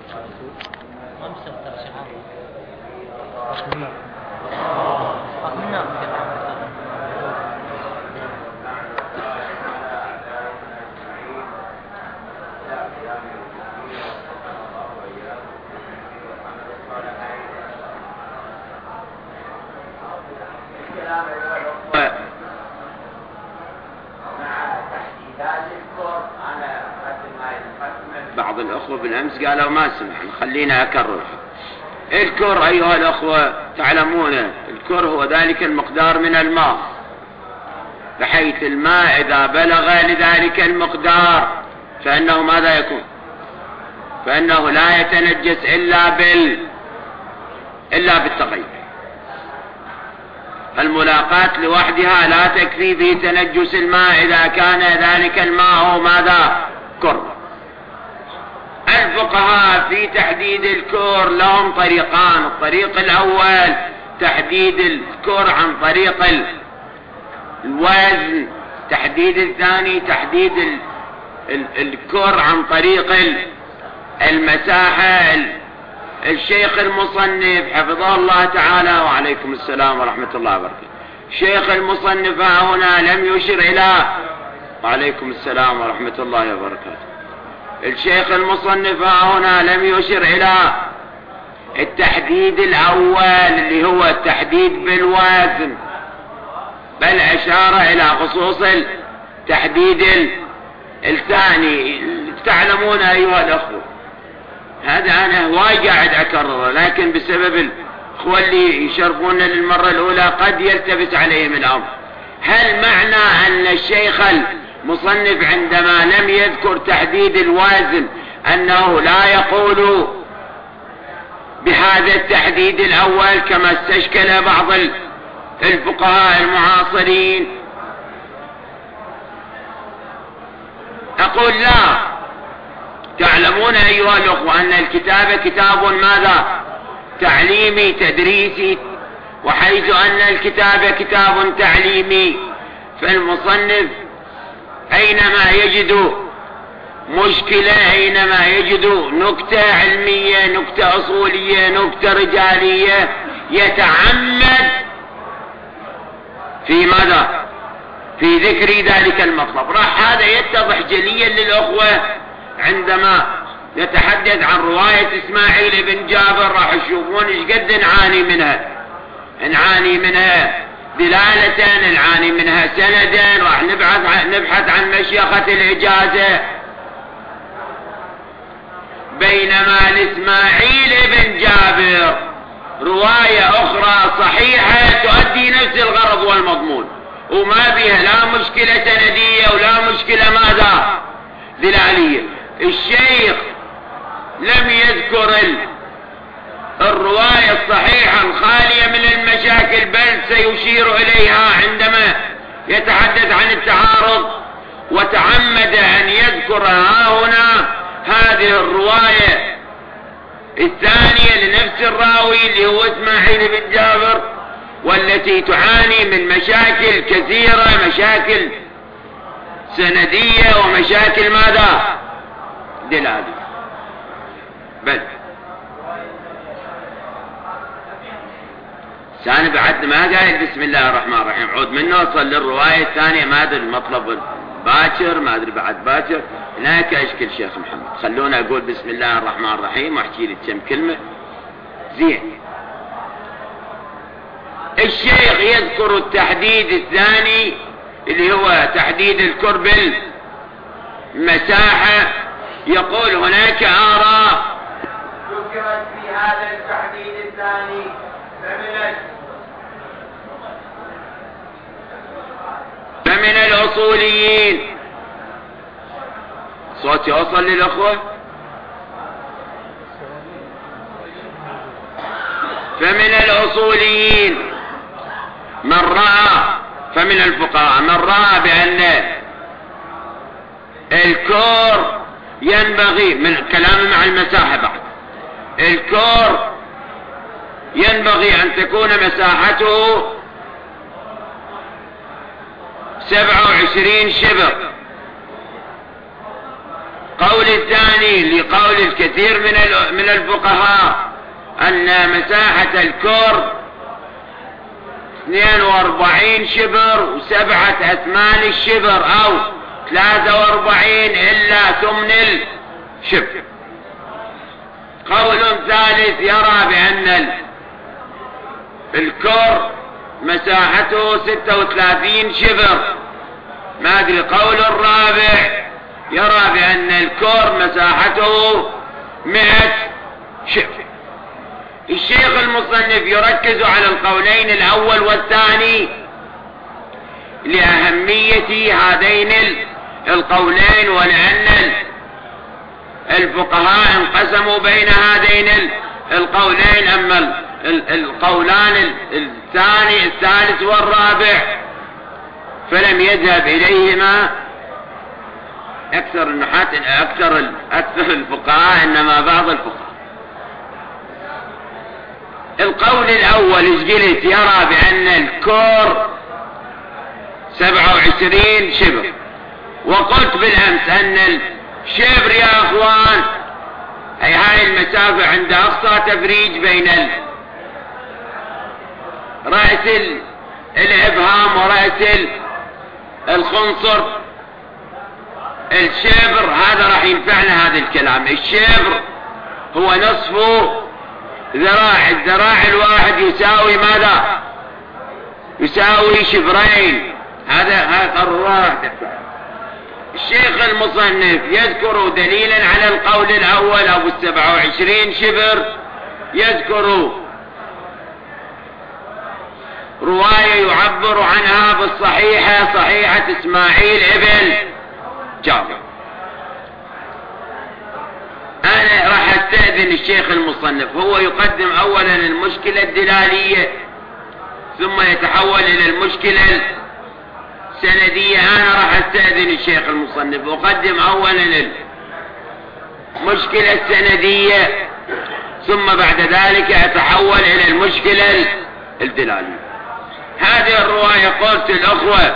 بعض الأخوة بالأمس قالوا ما سمح، خلينا أكرر. الكر أيها الأخوة تعلمون الكر هو ذلك المقدار من الماء، بحيث الماء إذا بلغ لذلك المقدار فإنه ماذا يكون؟ فإنه لا يتنجس إلا بالتغير. الملاقاة لوحدها لا تكفي في تنجس الماء إذا كان ذلك الماء ماذا؟ كر. الفقهاء في تحديد الكر لهم طريقان. الطريق الأول تحديد الكر عن طريق الوزن، تحديد الثاني تحديد الكر عن طريق المساحة. الشيخ المصنف حفظه الله تعالى، وعليكم السلام ورحمة الله وبركاته، الشيخ المصنف هنا لم يشر إلى، وعليكم السلام ورحمة الله وبركاته، الشيخ المصنف هنا لم يشر إلى التحديد الأول اللي هو التحديد بالوزن، بل أشار إلى خصوص التحديد الثاني. تعلمون أيها الأخوة هذا أنا هواي قاعد أكرره، لكن بسبب الأخوة اللي يشرفون للمرة الأولى قد يلتبس عليهم الأمر. هل معنى أن الشيخ المصنف عندما لم يذكر تحديد الوزن أنه لا يقول بهذا التحديد الأول كما استشكل بعض الفقهاء المعاصرين؟ أقول لا. تعلمون أيها الأخوة أن الكتاب كتاب ماذا؟ تعليمي تدريسي، وحيث أن الكتاب كتاب تعليمي فالمصنف أينما يجد مشكلة، أينما يجد نكتة علمية، نكتة أصولية، نكتة رجالية، يتعمد في ماذا؟ في ذكر ذلك المطلب. راح هذا يتضح جليا للأخوة عندما نتحدث عن رواية إسماعيل بن جابر. راح يشوفون ايش قد نعاني منها دلالة، نعاني منها سندا. راح نبحث عن مشيخة الإجازة، بينما لإسماعيل بن جابر رواية أخرى صحيحة تؤدي نفس الغرض والمضمون، وما بها لا مشكلة سندية ولا مشكلة ماذا؟ دلالية. الشيخ لم يذكر الرواية الصحيحة الخالية من المشاكل، بل سيشير إليها عندما يتحدث عن التعارض، وتعمد أن يذكر هنا هذه الرواية الثانية لنفس الراوي اللي هو إسماعيل بن جابر، والتي تعاني من مشاكل كثيرة، مشاكل سندية ومشاكل ماذا؟ دلالية. بل ثاني بعد ما قايل بسم الله الرحمن الرحيم عود منه وصل للرواية الثانية، ما أدري المطلب باكر، ما أدري بعد باكر، هناك أشكل شيخ محمد. خلونا أقول بسم الله الرحمن الرحيم واحكي لي كم كلمة زين. الشيخ يذكر التحديد الثاني اللي هو تحديد الكرب المساحة. يقول هناك آراء ذكرت في هذا التحديد الثاني فمن الأصوليين. صوتي يوصل للأخوة؟ فمن الأصوليين من رأى، فمن الفقهاء من رأى بأن الكور ينبغي، من كلام مع المساحة بعد، الكور ينبغي أن تكون مساحته 27 شبر. القول الثاني لقول الكثير من الفقهاء أن مساحة الكور 42 شبر و7 أثمان الشبر أو 43 إلا ثمن الشبر. قول ثالث يرى بأن الكور مساحته 36 شبر. ما أدري. قول الرابع يرى بأن الكور مساحته 100 شبر. الشيخ المصنف يركز على القولين الأول والثاني لأهمية هذين القولين، ولأن الفقهاء انقسموا بين هذين القولين. أما القولان الثالث والرابع فلم يذهب إليهما أكثر النحاة أكثر الفقهاء، إنما بعض الفقهاء. القول الأول إجلت يرى بأن الكور 27 شبر. وقلت بالأمس أن الشبر يا أخوان أي هاي المسافة عند أقصى تفريج بين رأس الإبهام ورأس الخنصر. الشبر هذا راح ينفعنا هذا الكلام. الشبر هو نصف ذراع. الذراع الواحد يساوي ماذا؟ يساوي شبرين. هذا الراح. الشيخ المصنف يذكر دليلا على القول الأول أبو 27 شبر. يذكر رواية يعبر عنها بالصحيحة، صحيحة إسماعيل ابن جابر. أنا راح أستأذن الشيخ المصنف، هو يقدم أولا المشكلة الدلالية ثم يتحول إلى المشكلة السندية. أنا راح أستأذن الشيخ المصنف أقدم أولا المشكلة السندية ثم بعد ذلك أتحول إلى المشكلة الدلالية. هذه الرواية قلت الأخوة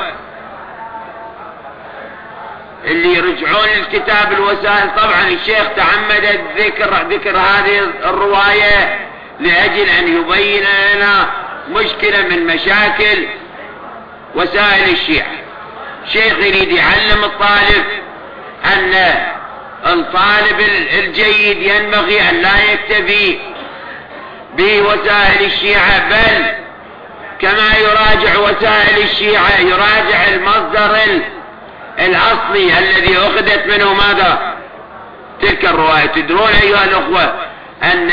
اللي يرجعون الكتاب الوسائل، طبعا الشيخ تعمد ذكر هذه الرواية لأجل أن يبين لنا مشكلة من مشاكل وسائل الشيعة. الشيخ يريد يعلم الطالب أن الطالب الجيد ينبغي أن لا يكتفي بوسائل الشيعة، بل كما يراجع وسائل الشيعة يراجع المصدر الأصلي الذي أخذت منه ماذا؟ تلك الرواية. تدرون أيها الأخوة أن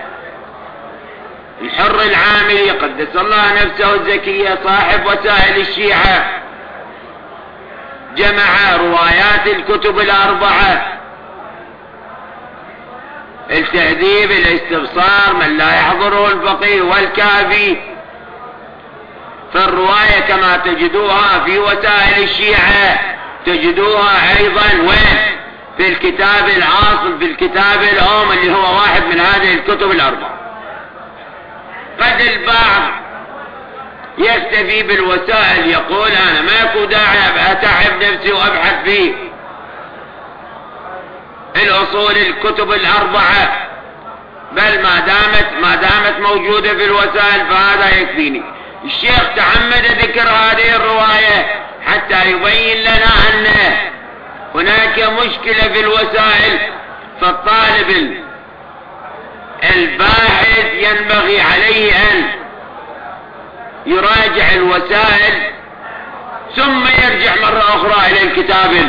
الحر العاملي قدس الله نفسه الزكية صاحب وسائل الشيعة جمع روايات الكتب الأربعة: التهذيب، الاستبصار، من لا يحضره الفقيه، والكافي. فالرواية كما تجدوها في وسائل الشيعة تجدوها أيضا وين؟ في الكتاب العاصم، في الكتاب الأم اللي هو واحد من هذه الكتب الأربعة. قد البعض يكتفي بالوسائل، يقول أنا ماكو داعي أتعب نفسي وأبحث في الأصول الكتب الأربعة، بل ما دامت موجودة في الوسائل فهذا يكفيني. الشيخ تعمد ذكر هذه الرواية حتى يبين لنا أن هناك مشكلة في الوسائل، فالطالب الباحث ينبغي عليه أن يراجع الوسائل ثم يرجع مرة أخرى إلى الكتاب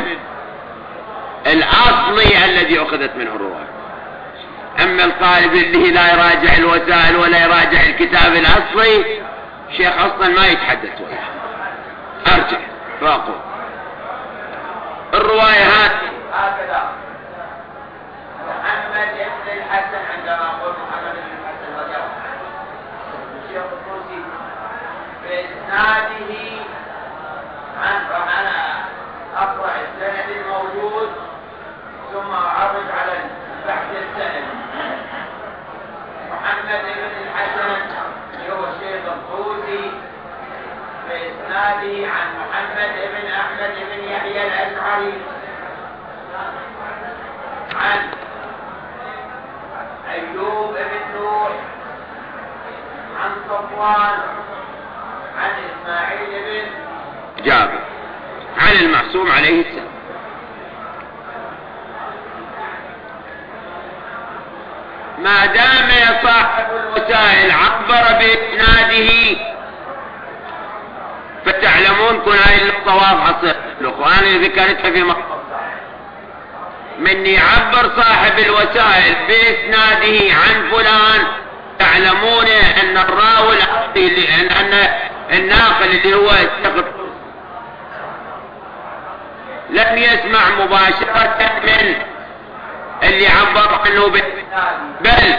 الأصلي الذي أخذت منه الرواية. أما الطالب اللي لا يراجع الوسائل ولا يراجع الكتاب الأصلي، الشيخ أصلا ما يتحدث ولا. أرجع فأقول الرواية هكذا: محمد بن الحسن، عندما قلت محمد بن الحسن رضي الله عنه، الشيخ الطوسي بإسناده أنا أقرأ السند الموجود ثم أعرض على البحث السند. محمد بن الحسن هو الشيخ الطوسي بإسناده عن محمد بن أحمد بن يحيى الأشعري أيوب بن نوح عن صفوان عن إسماعيل بن جابر عن المعصوم عليه السلام. ما دام صاحب الوسائل عبر بإسناده فتعلمون كن هاي النقطة واضحة. الأخوان اللي ذكرتها في من يعبر صاحب الوسائل بإسناده عن فلان تعلمون أن الراوي أن الناقل اللي هو لم يسمع مباشرة من اللي عبر عنه بل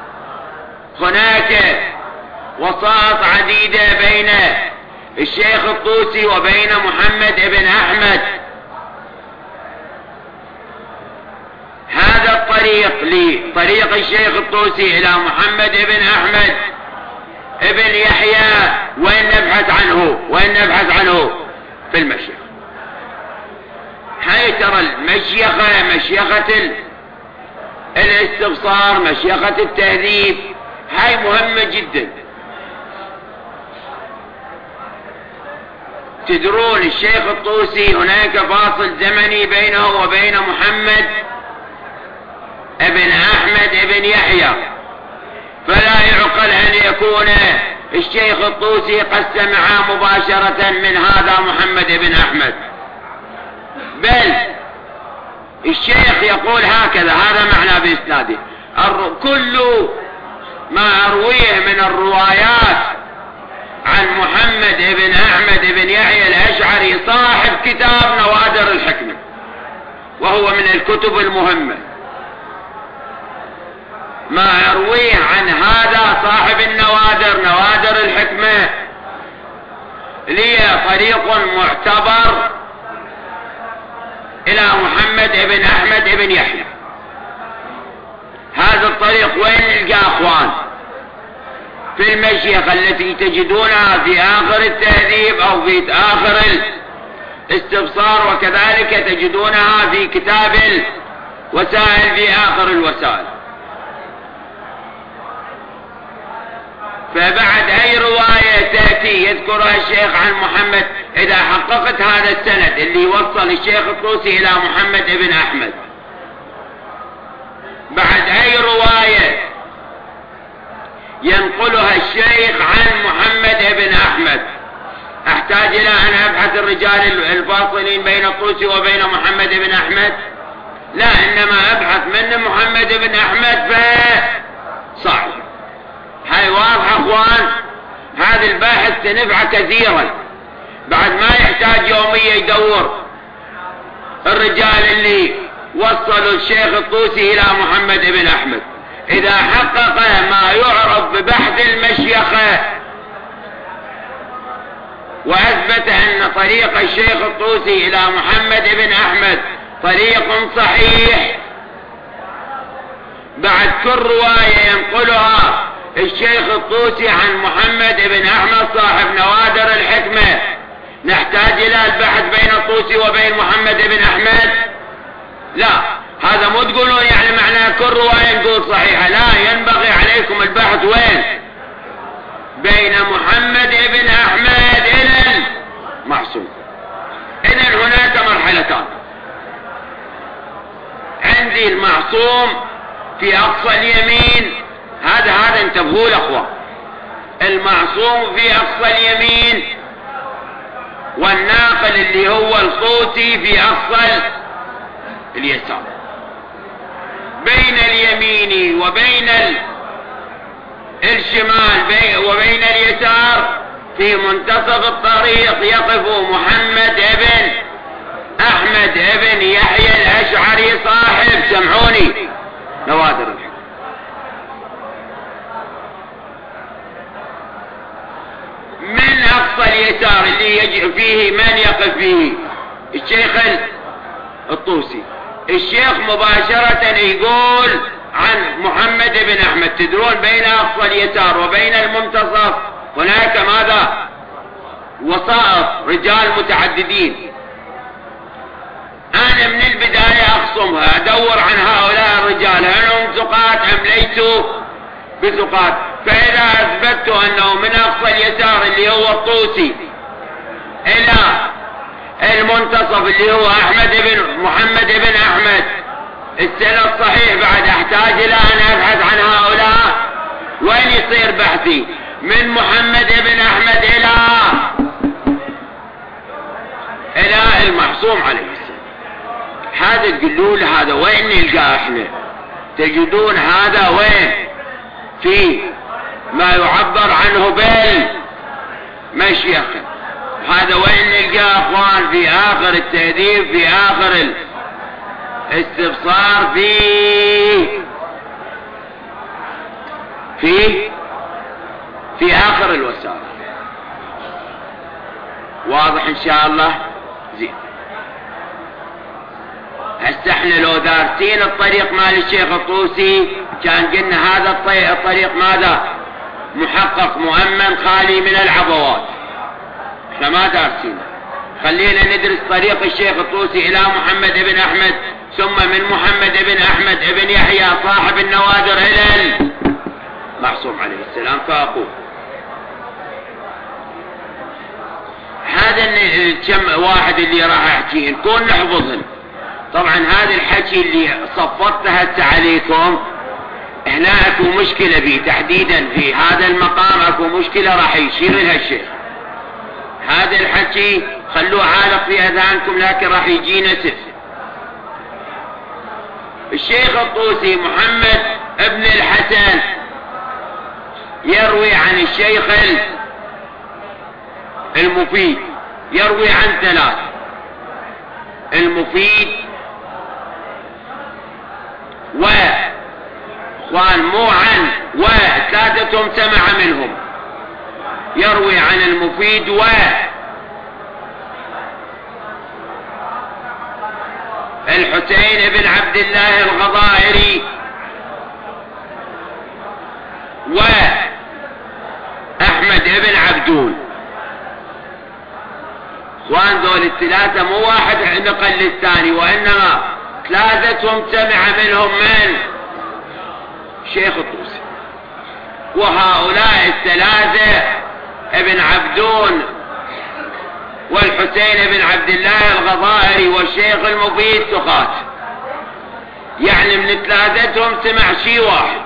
هناك وسائط عديدة بين الشيخ الطوسي وبين محمد بن أحمد. هذا الطريق لطريق الشيخ الطوسي إلى محمد بن أحمد ابن يحيى وين نبحث عنه في المشيخة. هاي ترى المشيخة مشيخة الاستبصار، مشيخة التهذيب، هاي مهمة جدا. تدرون الشيخ الطوسي هناك فاصل زمني بينه وبين محمد ابن أحمد ابن يحيى، فلا يعقل أن يكون الشيخ الطوسي قد سمع مباشرة من هذا محمد بن أحمد، بل الشيخ يقول هكذا، هذا معنى بإسناده. كل ما أرويه من الروايات عن محمد بن أحمد بن يحيى الأشعري صاحب كتاب نوادر الحكمة، وهو من الكتب المهمة. ما أرويه عن هذا صاحب نوادر الحكمة لي طريق معتبر إلى محمد بن أحمد بن يحيى. هذا الطريق وين نلقى أخوان؟ في المشيخة التي تجدونها في آخر التهذيب أو في آخر الاستبصار، وكذلك تجدونها في كتاب الوسائل في آخر الوسائل. فبعد أي رواية تأتي يذكرها الشيخ عن محمد، إذا حققت هذا السند اللي وصل الشيخ الطوسي إلى محمد بن أحمد، بعد أي رواية ينقلها الشيخ عن محمد بن أحمد، أحتاج إلى أن أبحث الرجال الفاصلين بين الطوسي وبين محمد بن أحمد؟ لا، إنما أبحث من محمد بن أحمد فصعب. هاي واضحة أخوان؟ هذا الباحث سنفع كثيرا، بعد ما يحتاج يوميا يدور الرجال اللي وصلوا الشيخ الطوسي إلى محمد بن أحمد. إذا حقق ما يعرف ببحث المشيخة وأثبت أن طريق الشيخ الطوسي إلى محمد بن أحمد طريق صحيح، بعد كل رواية ينقلها الشيخ الطوسي عن محمد بن أحمد صاحب نوادر الحكمة، نحتاج إلى البحث بين الطوسي وبين محمد بن أحمد؟ لا، هذا مو تقولون يعني معناه كل رواية نقول صحيحة، لا، ينبغي عليكم البحث وين؟ بين محمد بن أحمد إلى المعصوم. إذن هناك مرحلتان. عندي المعصوم في أقصى اليمين، هذا انتبهوا الأخوة، المعصوم في أقصى اليمين، والناقل اللي هو الطوسي في أقصى اليسار. بين اليمين وبين الشمال وبين اليسار في منتصف الطريق يقف محمد بن أحمد بن يحيى الأشعري صاحب، سمعوني، نوادر الحكمة. من أقصى اليسار اللي يجي فيه من يقف فيه؟ الشيخ الطوسي. الشيخ مباشرة يقول عن محمد بن أحمد. تدرون بين أقصى اليسار وبين المنتصف هناك ماذا؟ وسائط، رجال متعددين. أنا من البداية أخصمها، أدور عن هؤلاء الرجال هل هم ثقات أم ليسوا بثقات. فإذا أثبتت أنه من أقصى اليسار اللي هو الطوسي إلى المنتصف اللي هو محمد بن أحمد السند الصحيح، بعد أحتاج إلى أن أبحث عن هؤلاء. وين يصير بحثي؟ من محمد بن أحمد إلى المعصوم عليه السلام. هذا تقولوا له هذا وين نلقاه احنا؟ تجدون هذا وين؟ في ما يعبر عنه بالمشيخة. هذا وين نلقاه اخوان؟ في آخر التهذيب، في آخر الاستبصار، في آخر الوسائل. واضح ان شاء الله؟ زين. هسه احنا لو دارسين الطريق مال الشيخ الطوسي كان قلنا هذا الطريق ماذا؟ محقق مؤمن خالي من العبوات. احنا ما دارسين. خلينا ندرس طريق الشيخ الطوسي الى محمد بن احمد، ثم من محمد بن احمد بن يحيى صاحب النوادر الى المعصوم عليه السلام. فاقول هذا كم واحد اللي راح احكيه نكون نحفظهن. طبعا هذا الحكي اللي صفرته هسه عليكم هنا اكو مشكلة به تحديدا في هذا المقام، اكو مشكلة راح يشير لها الشيخ. هذا الحكي خلوه عالق في اذهانكم لكن راح يجينا سف. الشيخ الطوسي محمد ابن الحسن يروي عن الشيخ المفيد، يروي عن ثلاث: المفيد واخوان مو عن وثلاثتهم سمع منهم. يروي عن المفيد الحسين بن عبد الله الغضائري وأحمد بن عبدون. اخوان ذول الثلاثة مو واحد نقل للثاني، وإنما ثلاثتهم سمع منهم من شيخ الطوسي. وهؤلاء الثلاثة ابن عبدون والحسين بن عبد الله الغضائري والشيخ المفيد ثقات، يعني من ثلاثتهم سمع شيء واحد.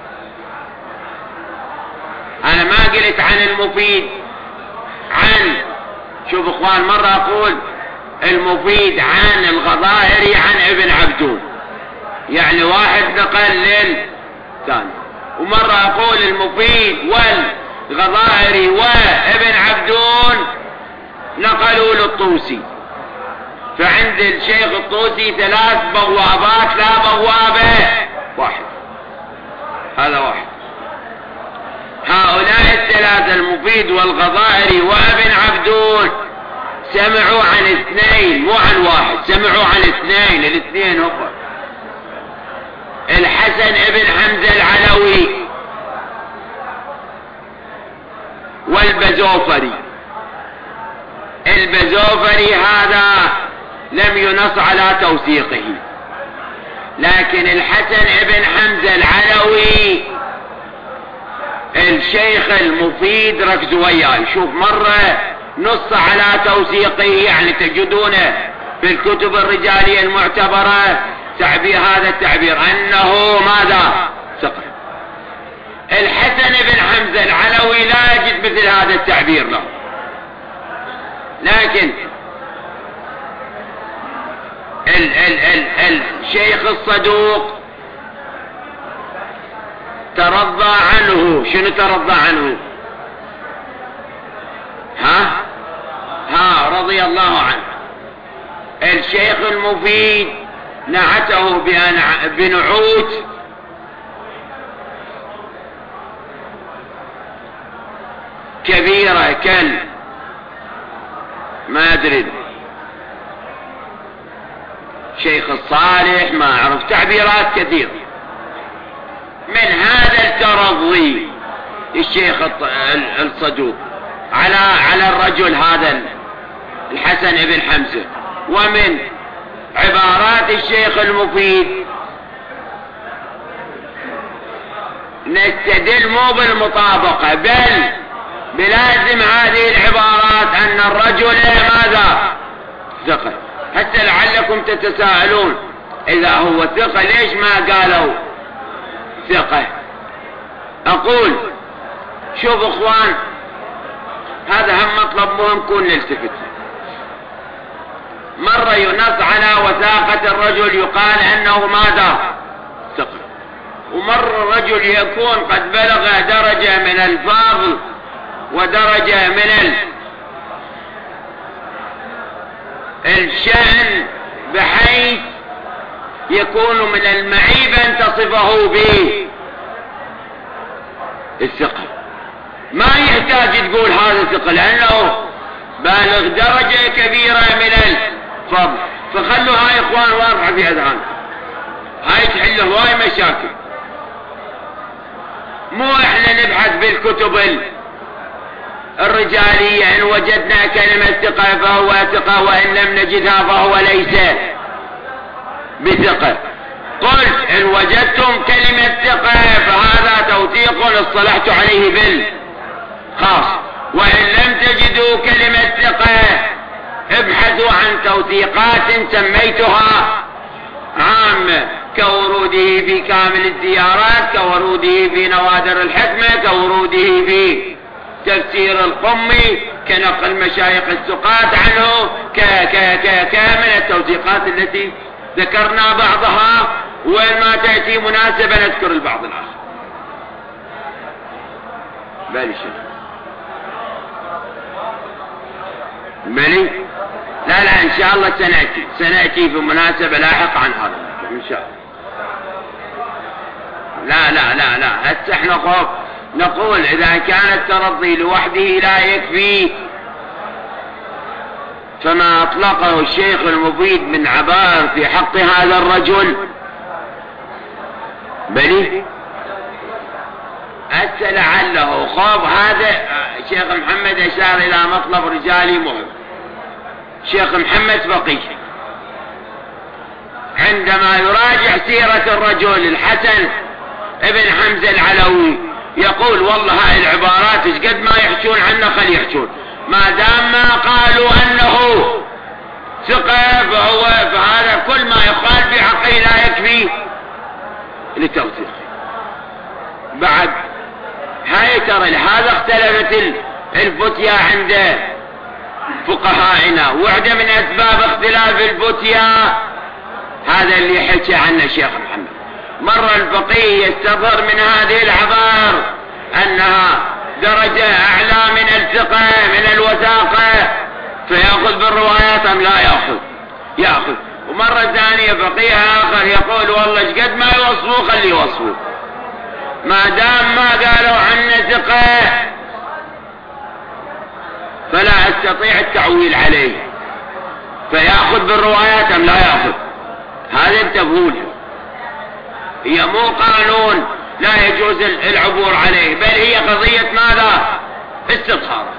انا ما قلت عن المفيد عن، شوف اخوان، مرة اقول المفيد عن الغضائري عن ابن عبدون، يعني واحد نقل للثاني. ومرة اقول المفيد والغضائري وابن عبدون نقلوا للطوسي. فعند الشيخ الطوسي ثلاث بوابات، لا بوابة واحد. هذا واحد. هؤلاء الثلاثة المفيد والغضائري وابن عبدون سمعوا عن اثنين مو عن واحد، سمعوا عن اثنين. الاثنين هم الحسن ابن حمزة العلوي والبزوفري. البزوفري هذا لم ينص على توثيقه، لكن الحسن ابن حمزة العلوي الشيخ المفيد ركزوا وياي، شوف مرة نص على توثيقه، يعني تجدونه في الكتب الرجالية المعتبرة تعبير هذا التعبير انه ماذا؟ ثقة. الحسن بن حمزة العلوي لا يجد مثل هذا التعبير له، لكن الشيخ الصدوق ترضى عنه. شنو ترضى عنه؟ رضي الله عنه. الشيخ المفيد نعته بنعوت كبيرة ما أدري شيخ الصالح، ما أعرف تعبيرات كثيرة. من هذا الترضي الشيخ الصدوق على الرجل هذا الحسن بن حمزة، ومن عبارات الشيخ المفيد نستدل مو بالمطابقة بل بلازم هذه العبارات أن الرجل ماذا؟ ثقة. حتى لعلكم تتساءلون إذا هو ثقة ليش ما قالوا ثقة؟ أقول شوف اخوان، هذا هم مطلب مهم كون نلتفت. مرة ينص على وثاقة الرجل يقال أنه ماذا؟ ثقة. ومرة الرجل يكون قد بلغ درجة من الفضل ودرجة من الشأن بحيث يكون من المعيب أن تصفه به الثقة. ما يحتاج تقول هذا ثقة لأنه بالغ درجة كبيرة من الفضل. فخلوا هاي إخوان واضحة في أذهانكم، هاي تحل هواي مشاكل. مو احنا نبحث بالكتب الرجالية إن وجدنا كلمة ثقة فهو ثقة وإن لم نجدها فهو ليس بثقة. قلت إن وجدتم كلمة ثقة فهذا توثيق اصطلحت عليه بالخاص، وإن لم تجدوا كلمة ثقة ابحثوا عن توثيقات سميتها عامة كوروده في كامل الزيارات، كوروده في نوادر الحكمة، كوروده في تفسير القمي، كنقل مشايخ الثقات عنه، كامل التوثيقات التي ذكرنا بعضها، وين ما تأتي مناسبة نذكر البعض الآخر. بالي شيء بالي لا إن شاء الله سنأتي في مناسبة لاحقة عن هذا إن شاء الله. لا هسه احنا نقول إذا كان الترضي لوحده لا يكفي فما أطلقه الشيخ المفيد من عبارة في حق هذا الرجل بلي هسه لعله خوف. هذا الشيخ محمد أشار إلى مطلب رجالي مهم. الشيخ محمد فقيه عندما يراجع سيرة الرجل الحسن ابن حمزة العلوي يقول والله هاي العبارات قد ما يحشون عنه خلي يحشون، ما دام ما قالوا أنه ثقة فهذا كل ما يقال في حقه لا يكفي للتوثيق. بعد هاي ترى لهذا اختلفت الفتيا عند فقهائنا، وعدة من أسباب اختلاف الفتيا هذا اللي حكى عنه الشيخ محمد. مرة الفقيه يستظهر من هذه العبارة أنها درجة أعلى من الثقة من الوثاقة فيأخذ بالروايات أم لا يأخذ. ومرة ثانية فقيه آخر يقول والله قد ما يوصفوه خلي يوصفوه، ما دام ما قالوا عنه ثقة فلا أستطيع التعويل عليه، فيأخذ بالروايات أم لا يأخذ. هذا انتبهوا له، هي مو قانون لا يجوز العبور عليه، بل هي قضية ماذا؟ استظهارات.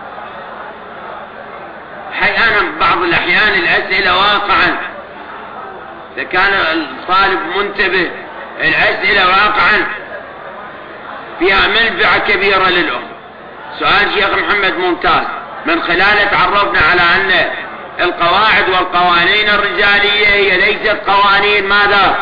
أحيانا بعض الأحيان الأسئلة واقعا إذا كان الطالب منتبه الأسئلة واقعا فيها منفعة كبيرة للأخ. سؤال شيخ محمد ممتاز، من خلاله تعرفنا على أن القواعد والقوانين الرجالية هي ليست قوانين ماذا؟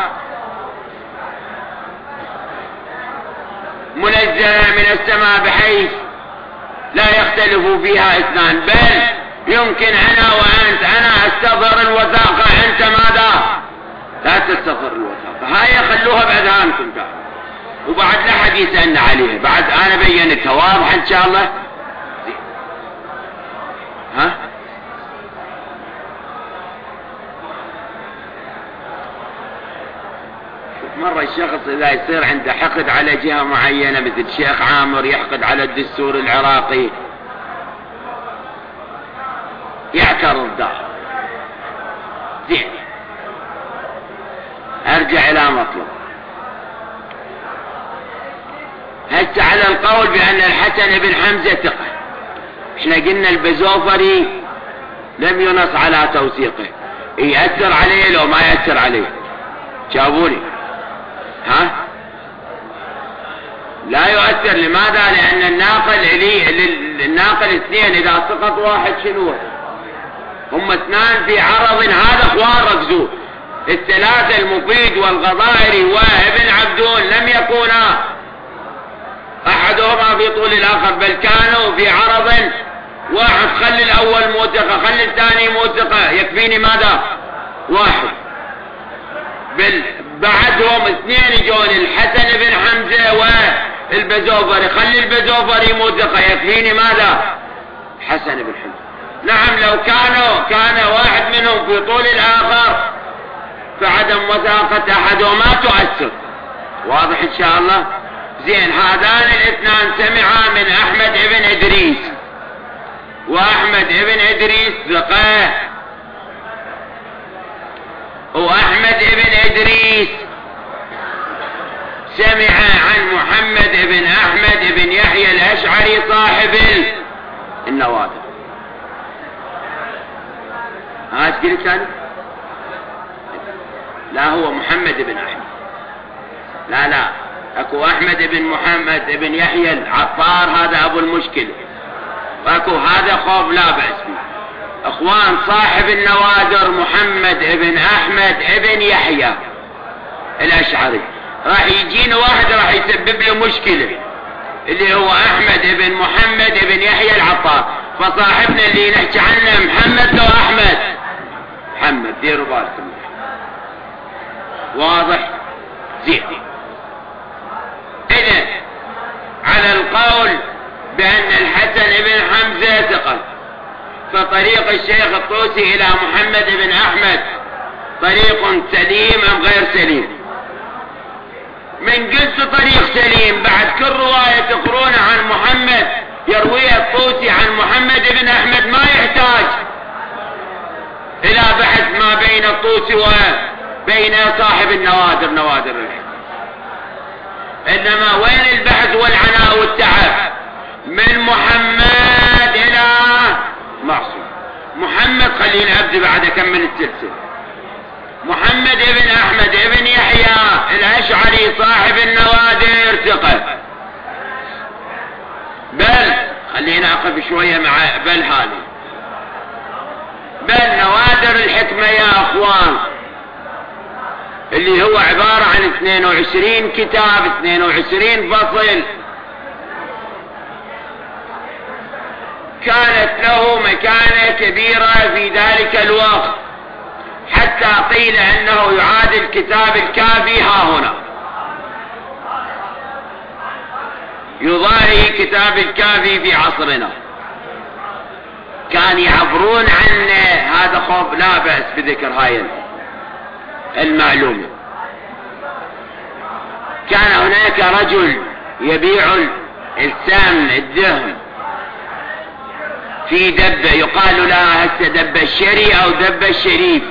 منزلة من السماء بحيث لا يختلف فيها اثنان، بل يمكن أنا وأنت أنا أستظهر الوثاقة أنت ماذا؟ لا تستظهر الوثاقة. هاي خلوها بأذهانكم تعالوا، وبعد لا حد يسألنا عليها، بعد أنا بينتها واضحة إن شاء الله. ها؟ مرة الشخص إذا يصير عنده حقد على جهة معينة مثل الشيخ عامر يحقد على الدستور العراقي يعترض دار زين. أرجع إلى مطلب هسه على القول بأن الحسن بن حمزة ثقة. احنا قلنا البزوفري لم ينص على توثيقه. يأثر عليه لو ما يأثر عليه؟ جاوبوني. ها؟ لا يؤثر. لماذا؟ لأن الناقل اثنين، إذا سقط واحد شنو؟ هم اثنان في عرض، هذا اخوان ركزوا. الثلاثة المفيد والغضائري وابن عبدون لم يكونا احدهما في طول الاخر، بل كانوا في عرض واحد. خلي الاول موثقة، خلي الثاني موثقة، يكفيني ماذا؟ واحد. بعدهم اثنين جون، الحسن بن حمزة والبزوفري، خلي البزوفري موثقة، يكفيني ماذا؟ حسن بن حمزة. نعم، لو كان واحد منهم في طول الاخر فعدم وثاقة احدهما تؤثر. واضح ان شاء الله؟ زين، هذان الاثنان سمعا من احمد بن ادريس، واحمد بن ادريس ثقة، واحمد بن ادريس سمع عن محمد بن احمد بن يحيى الاشعري صاحب النوادر. ها تقول ثاني؟ لا، هو محمد بن احمد. لا اكو احمد بن محمد بن يحيى العطار، هذا ابو المشكلة. واكو هذا خوف لا بأس به. اخوان صاحب النوادر محمد بن احمد بن يحيى الاشعري، راح يجينا واحد راح يسبب له مشكلة، اللي هو احمد بن محمد بن يحيى العطار. فصاحبنا اللي نحكي عنه محمد لو احمد؟ محمد، ديروا بالكم. واضح؟ زين. إذن على القول بأن الحسن بن حمزة ثقل، فطريق الشيخ الطوسي إلى محمد بن أحمد طريق سليم أم غير سليم؟ من قلت طريق سليم، بعد كل رواية تقرون عن محمد يرويها الطوسي عن محمد بن أحمد ما يحتاج إلى بحث ما بين الطوسي وبين صاحب النوادر، نوادر الحديث. إنما وين البحث والعناء والتعب؟ من محمد إلى معصوم. محمد، خليني أبدأ بعد أكمل السلسلة. محمد بن أحمد بن يحيى الأشعري صاحب النوادر ثقة، بل خلينا أقف شوية مع بل هذه. بل نوادر الحكمة يا أخوان، اللي هو عبارة عن 22 كتاب، 22 فصل، كانت له مكانة كبيرة في ذلك الوقت، حتى قيل أنه يعادل كتاب الكافي ها هنا، يضاهي كتاب الكافي في عصرنا. كان يعبرون عنه، هذا خوف لا بأس بذكر هاي المعلومة. كان هناك رجل يبيع السمن، الدهم، في دبة يقال لها هسه دبة الشري أو دبة الشريف.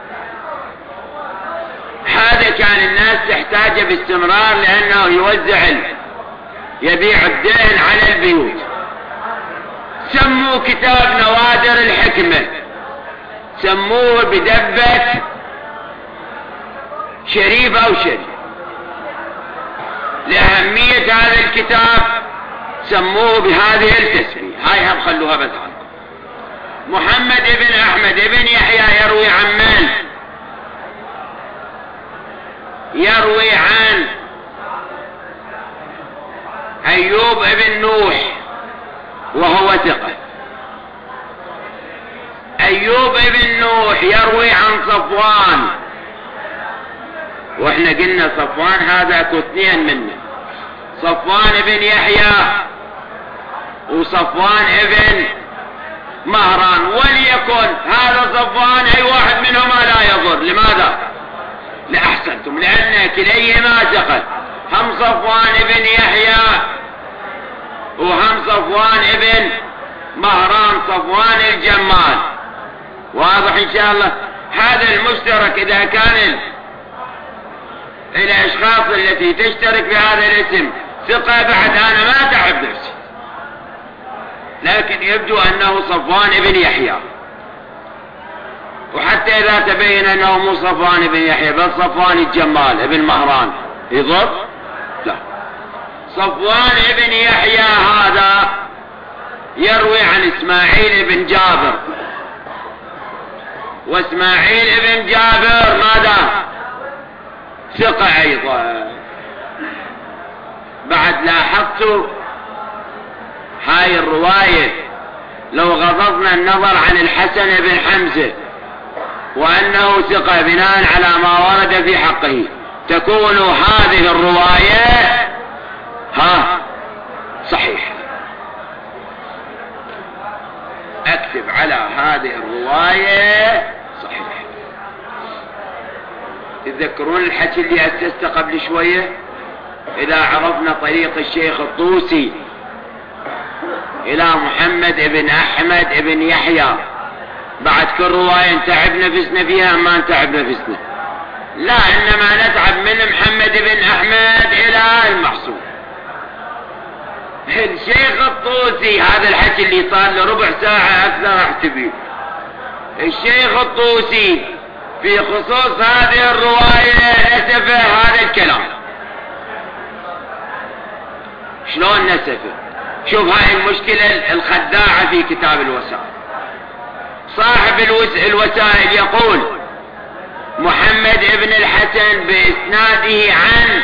هذا كان الناس تحتاجه باستمرار، لأنه يوزع يبيع الدهن على البيوت. سموه كتاب نوادر الحكمة، سموه بدبة شريف أو شريف. لأهمية هذا الكتاب سموه بهذه التسمية. هاي هم خلوها بس عنكم. محمد بن أحمد بن يحيى يروي عن من؟ يروي عن أيوب بن نوح وهو ثقة. أيوب بن نوح يروي عن صفوان، واحنا قلنا صفوان هذا اكو اثنين منه، صفوان بن يحيى وصفوان ابن مهران. وليكن هذا صفوان اي واحد منهما لا يضر. لماذا؟ لأحسنتم، لأن كليهما ثقل، هم صفوان بن يحيى وهم صفوان ابن مهران، صفوان الجمال. واضح ان شاء الله؟ هذا المشترك اذا كان الاشخاص التي تشترك بهذا الاسم ثقة، بعد انا ما تعب نفسي، لكن يبدو انه صفوان بن يحيى. وحتى إذا تبين أنه مو صفوان بن يحيى بل صفوان الجمال بن مهران يضر؟ لا. صفوان بن يحيى هذا يروي عن إسماعيل بن جابر، وإسماعيل بن جابر ماذا؟ ثقة أيضا. بعد لاحظت هاي الرواية لو غضضنا النظر عن الحسن بن حمزة وأنه ثقة بناء على ما ورد في حقه، تكون هذه الرواية صحيح. أكتب على هذه الرواية صحيح. تذكرون الحكي اللي أسسته قبل شوية؟ إذا عرفنا طريق الشيخ الطوسي إلى محمد بن أحمد بن يحيى، بعد كل رواية نتعب نفسنا فيها ما نتعب نفسنا، لا إنما نتعب من محمد بن أحمد إلى المحصول. الشيخ الطوسي هذا الحكي اللي صار له ربع ساعة أكثر احتبيه، الشيخ الطوسي في خصوص هذه الرواية نسفه هذا الكلام. شلون نسفه؟ شوف هاي المشكلة الخداعة في كتاب الوسائل. صاحب الوسائل يقول محمد بن الحسن بإسناده عن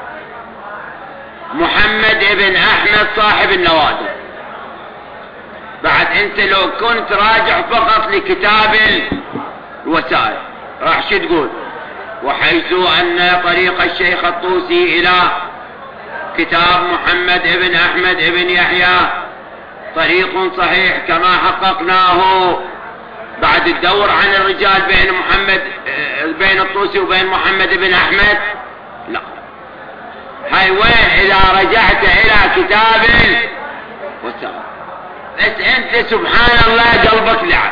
محمد بن أحمد صاحب النوادر. بعد انت لو كنت راجع فقط لكتاب الوسائل راح شو تقول؟ وحيث أن طريق الشيخ الطوسي إلى كتاب محمد بن أحمد بن يحيى طريق صحيح كما حققناه بعد الدور عن الرجال بين الطوسي وبين محمد بن أحمد. لا، هاي وين إذا رجعت إلى كتاب الوسائل. بس أنت سبحان الله قلبك لعب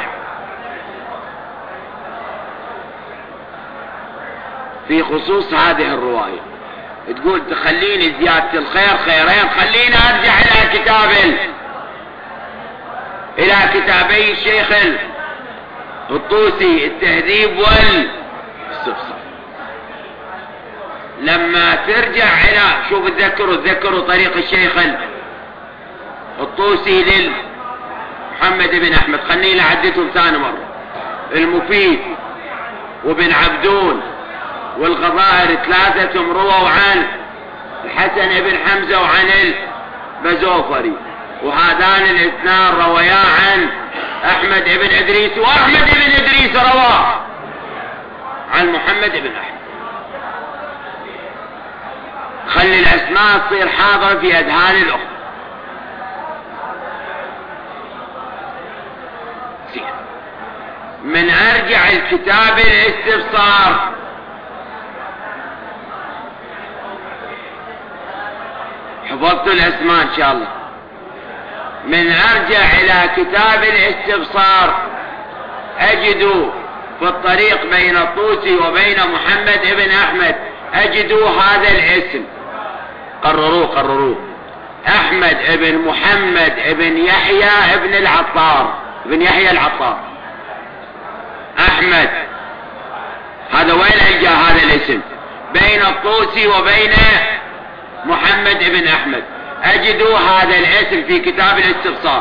في خصوص هذه الرواية، تقول تخليني زيادة الخير خيرين، خليني أرجع إلى كتابي الشيخ الطوسي التهذيب والاستفسار. لما ترجع إلى شوف تذكروا طريق الشيخ الطوسي للمحمد بن أحمد، خليني أعدتهم ثاني مرة: المفيد وابن عبدون والغظائر ثلاثتهم رووا عن الحسن بن حمزة وعن البزوفري، وهذان الاثنان رويا عن أحمد بن إدريس، وأحمد بن إدريس رواه عن محمد بن أحمد. خلي الأسماء تصير حاضرة في أذهان الأخوة. من أرجع الكتاب الاستبصار حفظت الأسماء إن شاء الله. من أرجع إلى كتاب الاستبصار أجد في الطريق بين الطوسي وبين محمد بن أحمد أجد هذا الاسم. قرروه: أحمد بن محمد بن يحيى بن العطار، بن يحيى العطار. أحمد هذا وين ألقى هذا الاسم؟ بين الطوسي وبين محمد بن أحمد أجد هذا الاسم في كتاب الاستبصار: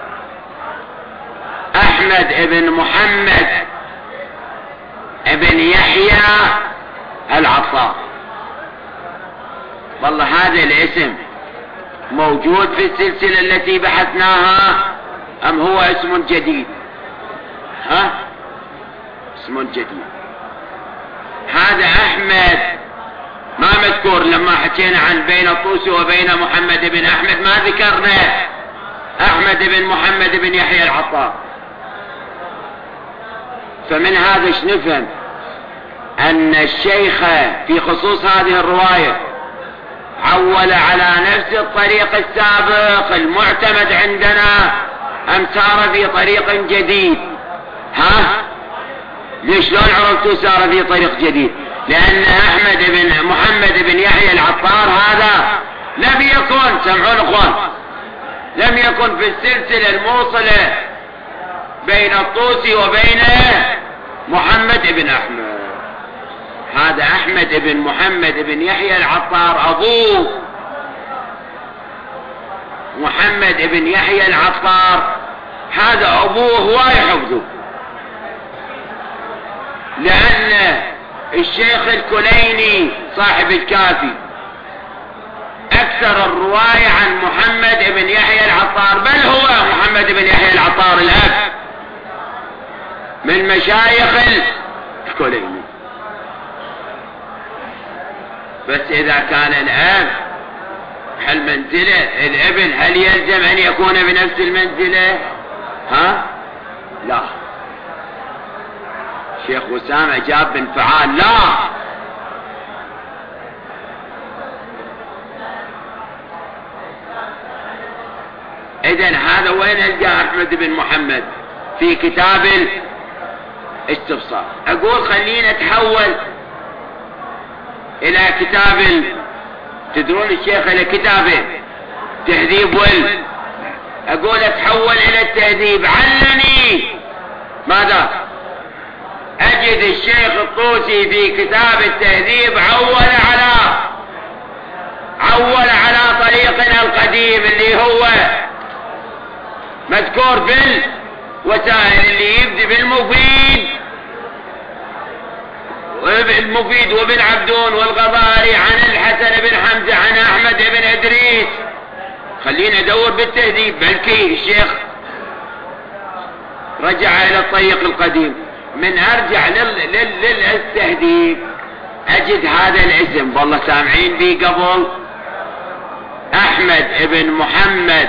أحمد بن محمد بن يحيى العطار. والله هذا الاسم موجود في السلسلة التي بحثناها أم هو اسم جديد؟ اسم جديد. هذا أحمد ما مذكور لما حكينا عن بين الطوسي وبين محمد بن أحمد، ما ذكرنا أحمد بن محمد بن يحيى العطار. فمن هذا نفهم أن الشيخ في خصوص هذه الرواية عول على نفس الطريق السابق المعتمد عندنا أم سار في طريق جديد؟ ليش لون عرفتوا سار في طريق جديد؟ لأن أحمد بن محمد بن يحيى العطار هذا لم يكن، سمعون اخوان، لم يكن في السلسلة الموصلة بين الطوسي وبين محمد ابن أحمد. هذا أحمد ابن محمد ابن يحيى العطار، أبوه محمد ابن يحيى العطار، هذا أبوه هواي حفظه، لأن الشيخ الكليني صاحب الكافي أكثر الرواية عن محمد ابن يحيى العطار، بل هو محمد ابن يحيى العطار الأب من مشايخ الكليني. بس إذا كان الأب المنزلة، الابن هل يلزم أن يكون بنفس المنزلة؟ ها؟ لا. شيخ أسامة جاب بانفعال، لا. إذن هذا وين ألقى أحمد بن محمد؟ في كتاب الاستبصار. أقول خلينا نتحول إلى كتاب، تدرون الشيخ إلى كتابه تهذيب أقول أتحول إلى التهذيب، علني ماذا؟ أجد الشيخ الطوسي في كتاب التهذيب عول على طريقنا القديم اللي هو مذكور بالوسائل، اللي يبدي بالمفيد وابن عبدون والغضاري عن الحسن بن حمزة عن أحمد بن إدريس. خلينا ندور بالتهذيب، بلكي الشيخ رجع إلى الطريق القديم. من أرجع للتهذيب أجد هذا الاسم، والله سامعين بي قبل، أحمد بن محمد.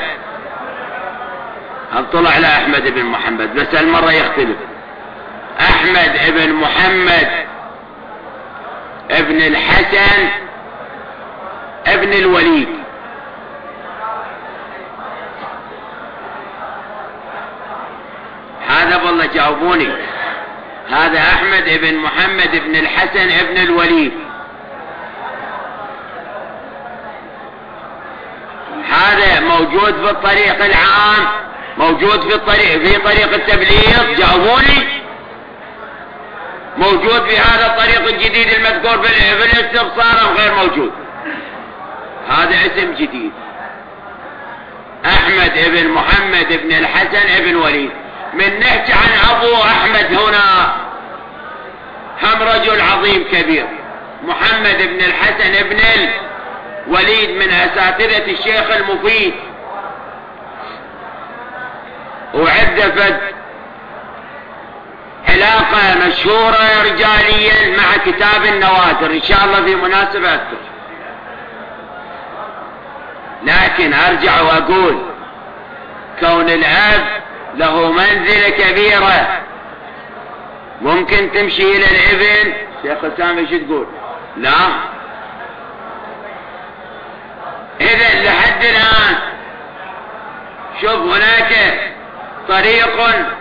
طلع على أحمد بن محمد، بس المرة يختلف. أحمد بن محمد ابن الحسن ابن الوليد. هذا والله جاوبوني، هذا أحمد بن محمد ابن الحسن ابن الوليد. هذا موجود في الطريق العام، موجود في طريق التبليغ، جاوبوني. موجود في هذا الطريق الجديد المذكور في الاستبصار أو غير موجود؟ هذا اسم جديد، أحمد بن محمد بن الحسن بن وليد. من نحكي عن أبو أحمد هنا، هم رجل عظيم كبير، محمد بن الحسن بن الوليد، من أساتذة الشيخ المفيد، وعدفت علاقة مشهورة رجاليا مع كتاب النوادر، إن شاء الله في مناسبة أكثر. لكن أرجع وأقول كون الأب له منزلة كبيرة، ممكن تمشي إلى الابن. شيخ أسامة شو تقول؟ لا. إذن لحد الآن شوف هناك طريق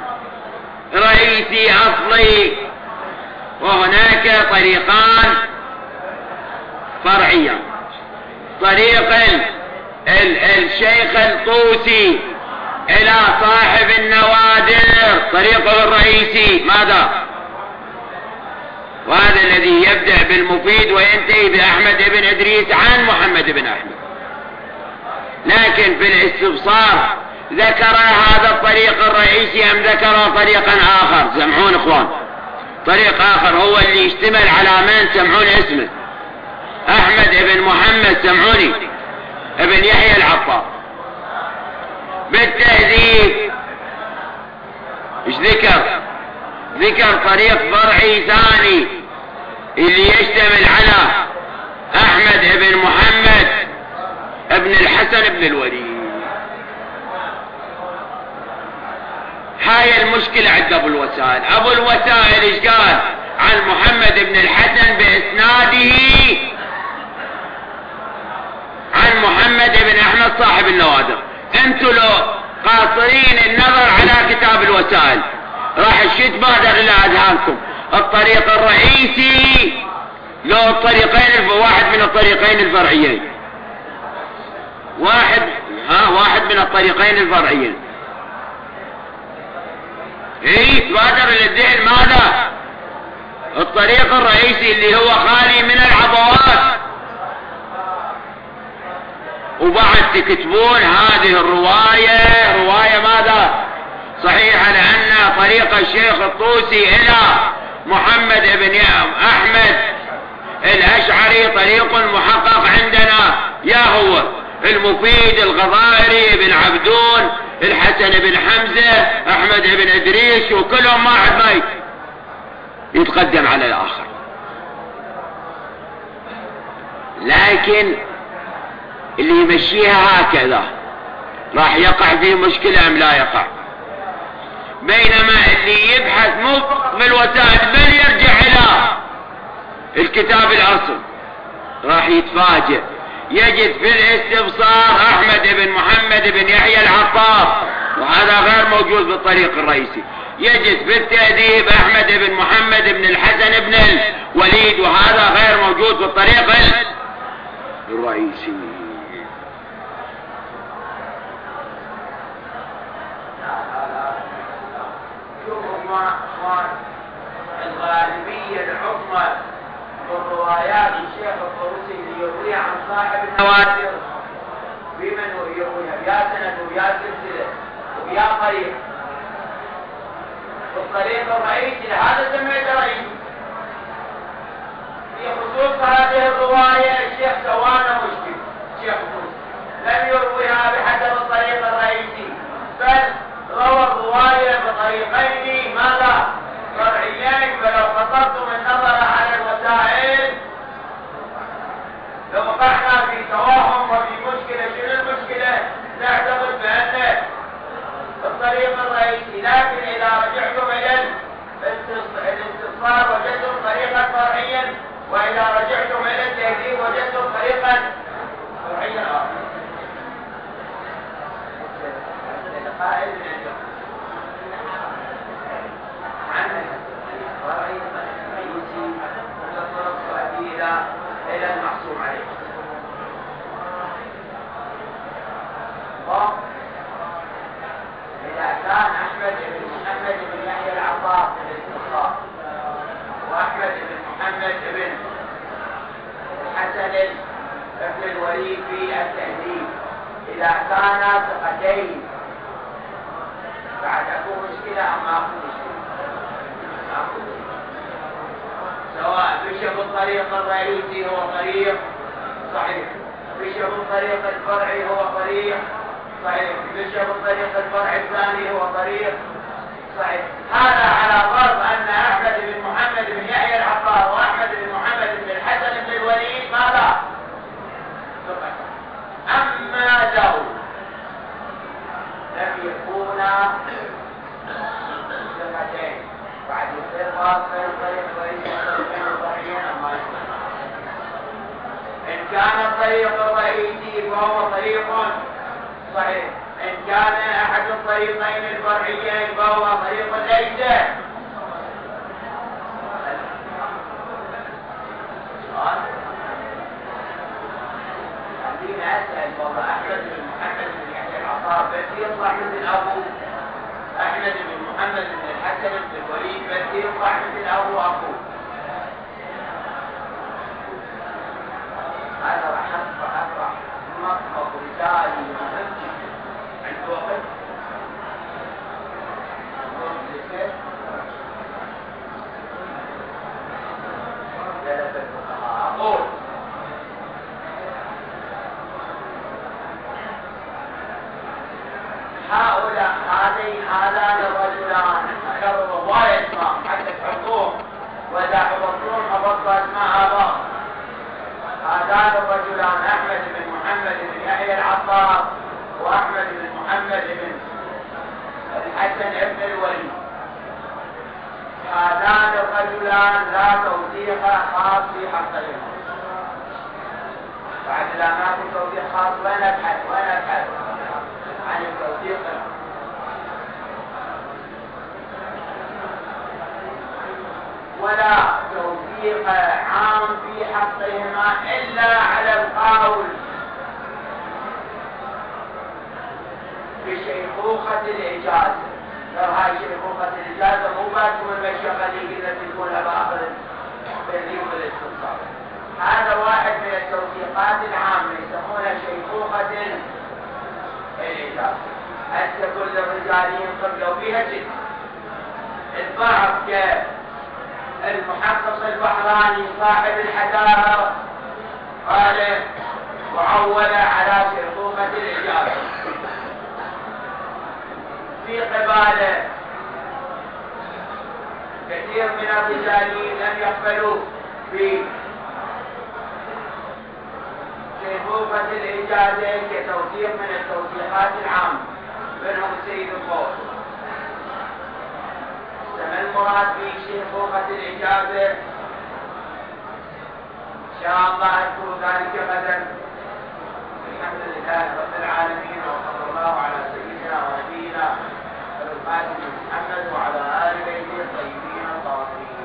رئيسي أصلي، وهناك طريقان فرعيان. طريق الشيخ الطوسي إلى صاحب النوادر، طريقه الرئيسي ماذا؟ وهذا الذي يبدأ بالمفيد وينتهي بأحمد بن إدريس عن محمد بن أحمد. لكن في الاستبصار ذكر هذا الطريق الرئيسي أم ذكر طريقا آخر؟ سمعون إخوان، طريق آخر هو اللي يشتمل على من؟ سمعون اسمه أحمد بن محمد، سمعوني، ابن يحيى العطار. بالتهذيب ايش ذكر طريق فرعي ثاني اللي يشتمل على أحمد بن محمد ابن الحسن بن الوليد. هاي المشكلة عند أبو الوسائل. أبو الوسائل إيش قال عن محمد بن الحسن بإسناده عن محمد بن أحمد صاحب النوادر؟ انتوا لو قاصرين النظر على كتاب الوسائل راح الشيء تبادر إلى أذهانكم الطريق الرئيسي، لو الطريقين، واحد من الطريقين الفرعيين، واحد من الطريقين الفرعيين. تبادر إلى الذهن ماذا؟ الطريق الرئيسي اللي هو خالي من العضوات. وبعد تكتبون هذه الرواية رواية ماذا؟ صحيحة، لأن طريق الشيخ الطوسي إلى محمد بن أحمد الأشعري طريق محقق عندنا، يا هو المفيد الغضائري بن عبدون الحسن بن حمزة أحمد بن إدريس، وكلهم ما يتقدم على الآخر. لكن اللي يمشيها هكذا راح يقع فيه مشكلة أم لا يقع؟ بينما اللي يبحث مو بالوسائل بل يرجع إلى الكتاب الأصل راح يتفاجئ، يجد في الاستبصار أحمد بن محمد بن يحيى العطار، وهذا غير موجود بالطريق الرئيسي. يجد في التأديب أحمد بن محمد بن الحسن بن الوليد، وهذا غير موجود بالطريق الرئيسي. الغالبية العظمى والروايات الشيخ الطوسي اللي يرويها عن صاحب النوادر بمن يرويها يا سند ويا سلسلة ويا طريق. والطريق الرئيسي لهذا سميته رئيسي. في خصوص هذه الرواية الشيخ سوانا مشكل، الشيخ الطوسي لم يرويها بحسب الطريق الرئيسي، بل روى الرواية بطريقين ماذا؟ فرعيين. فلو خطرتم النظر على الوسائل لو وقعنا في توهم وفي مشكلة. شنو المشكلة؟ نعتقد بأن الطريق الرئيسي، لكن إذا رجعتم إلى الاستصفار وجدتم طريقا فرعيا، وإذا رجعتم إلى التهذيب وجدتم طريقا فرعيا آخر. إلى المحصول عليه. إذا كان أحمد بن محمد بن يحيى العطار في الاستخلاص، وأحمد بن محمد بن الحسن بن الوليد في التهذيب، إذا كانا ثقتين بعد أكون مشكلة أم ما أكون مشكلة؟ سواء بشر الطريق الرئيسي هو طريق صحيح، بشر الطريق الفرعي هو طريق صحيح، بشر الطريق الفرعي الثاني هو طريق صحيح. هذا على فرض أن أحمد بن محمد بن يحيى العطار وأحمد بن محمد بن الحسن بن الوليد ماذا؟ أما لو لم يكونا ثقتين بعد يصير خاص بين الطريق الرئيسي والطريقين الفرعيين أم ما يصير؟ إن كان الطريق الرئيسي فهو طريق صحيح، إن كان أحد الطريقين الفرعيين فهو طريق ليس. خليني أسأل والله، أحمد بن محمد بن يحيى العطار بس يطلع مثل أبو أحمد بن محمد بن الحسن بن الوليد، بس يطلع مثل أبو أخوه. هذا راح أطرح مطلب رسالي مهم عند وقت أقول هذان الرجلان كرروا الله اسمهم حتى تحطوهم، وإذا حفظتون حفظت اسماء آباء. هذان الرجلان أحمد بن محمد بن يحيى العطار وأحمد بن محمد بن الحسن بن الوليد. هذان الرجلان لا توثيق خاص في حقهما. بعد لا ما في توثيق خاص وين أبحث عن التوثيق ولا توثيق عام في حقهما إلا على القول بشيخوخة الإجازة. هاي شيخوخة الإجازة مو بس من المشيخة اللي قلنا تكونها بآخر التهذيب والاستنصار. هذا واحد من التوثيقات العامة يسمونها شيخوخة الإجازة. حتى كل الرجال ينقبلوا بها جدا. البعض كالمحقق البحراني صاحب الحدارة قال وعول على شيخوخة الإجازة. في قباله كثير من الرجالين لم يقبلوا في شيخوخة الإجازة كتوثيق من التوثيقات العامة، منهم السيد القوس. ما المراد بشيخوخة الإجازة؟ إن شاء الله أذكر ذلك غدا. الحمد لله رب العالمين، وصلى الله على سيدنا ونبينا محمد وعلى آل بيته الطيبين الطاهرين.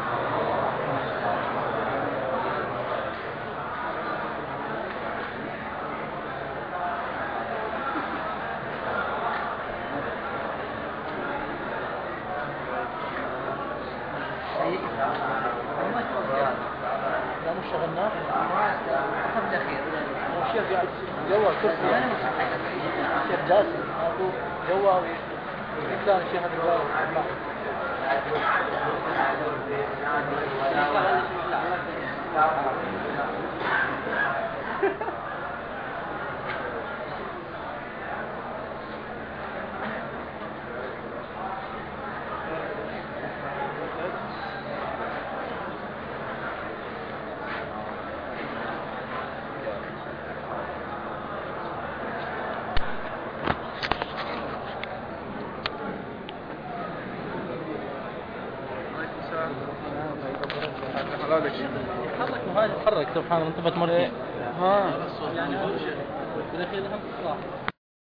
لا مش شغلناه قبل الأخير الشيخ جالس جوا كرسي الشيخ جاسم جوا كان الشيخ تحرك سبحان الله انت بتمر ها يعني بالاخير هم صلاح